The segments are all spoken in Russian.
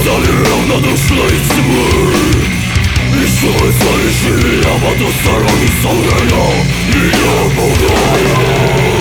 глазами равнодушной тьмы. И что завещи меня потусторонний сон ронял меня пугает.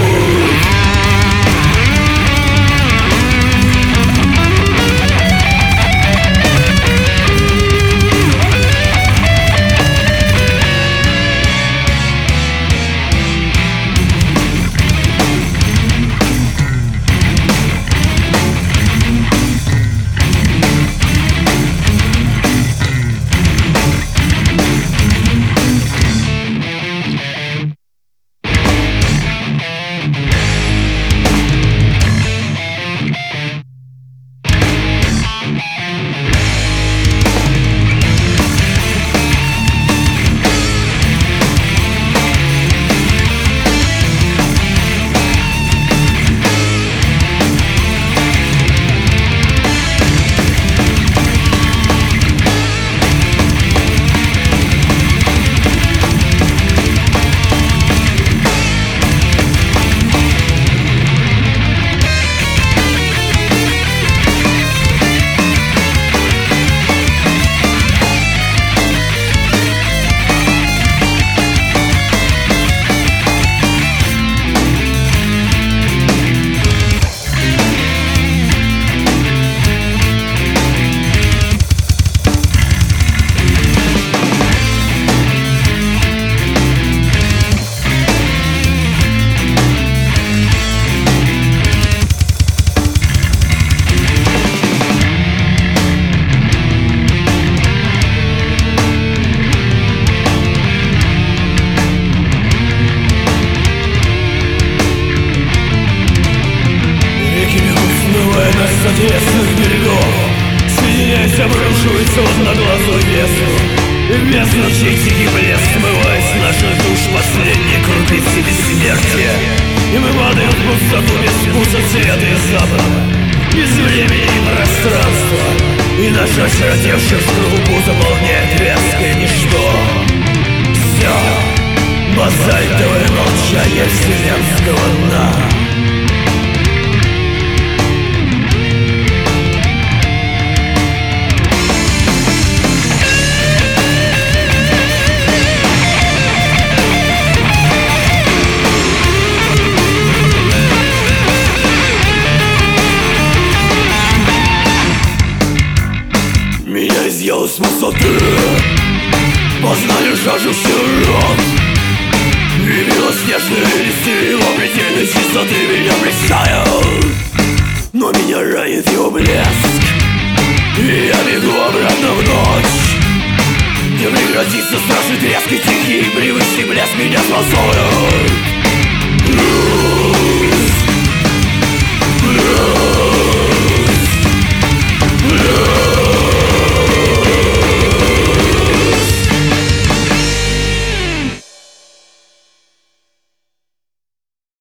С ответственных берегов соединяясь, обрушивается в одноглазую бездну. И в бездну чей тихий блеск смывает с наших душ последние крупицы бессмертия. И мы падаем в пустоту без вкуса, цвета и запаха, без времени и пространства. И наша очеротевшая скорлупу заполняет вязкое ничто. Все базальтовое молчание вселенского дна. Меня изъял с высоты познали жаждущий рот. И белоснежные листы его предельной чистоты меня бросают. Но меня ранит его блеск, и я бегу обратно в ночь, где прекратится страшный треск и тихий привычный блеск меня спасает.